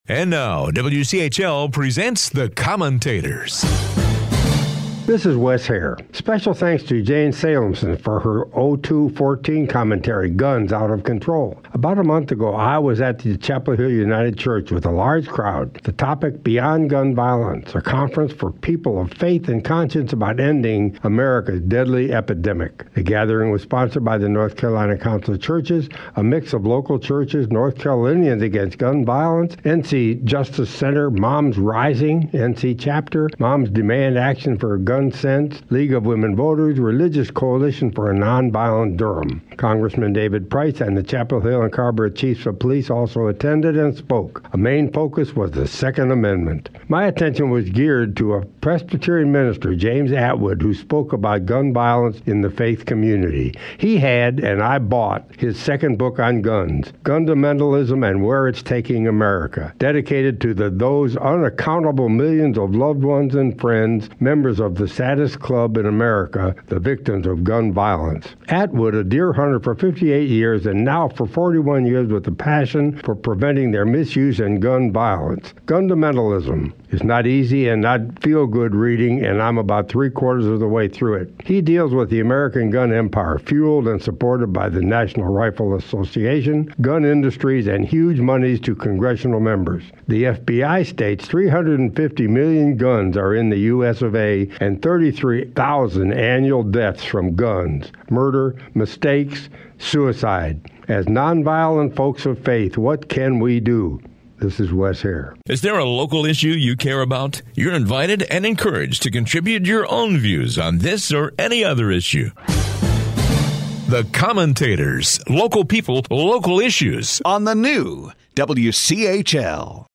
And now, WCHL presents The Commentators. This is Wes Hare. Special thanks to Jane Salemson for her 0214 commentary, Guns Out of Control. About a month ago, I was at the Chapel Hill United Church with a large crowd. The topic, Beyond Gun Violence, a conference for people of faith and conscience about ending America's deadly epidemic. The gathering was sponsored by the North Carolina Council of Churches, a mix of local churches, North Carolinians Against Gun Violence, NC Justice Center, Moms Rising, NC Chapter, Moms Demand Action for Gun Sense, League of Women Voters, Religious Coalition for a Nonviolent Durham. Congressman David Price and the Chapel Hill and Carrboro Chiefs of Police also attended and spoke. A main focus was the Second Amendment. My attention was geared to a Presbyterian minister, James Atwood, who spoke about gun violence in the faith community. He had, and I bought, his second book on guns, Gundamentalism and Where It's Taking America, dedicated to those unaccountable millions of loved ones and friends, members of the saddest club in America, the victims of gun violence. Atwood, a deer hunter for 58 years and now for 41 years with a passion for preventing their misuse and gun violence. Gundamentalism is not easy and not feel-good reading, and I'm about three-quarters of the way through it. He deals with the American gun empire, fueled and supported by the National Rifle Association, gun industries, and huge monies to congressional members. The FBI states 350 million guns are in the U.S. of A. and 33,000 annual deaths from guns, murder, mistakes, suicide. As nonviolent folks of faith, what can we do? This is Wes Hare. Is there a local issue you care about? You're invited and encouraged to contribute your own views on this or any other issue. The Commentators. Local people, local issues. On the new WCHL.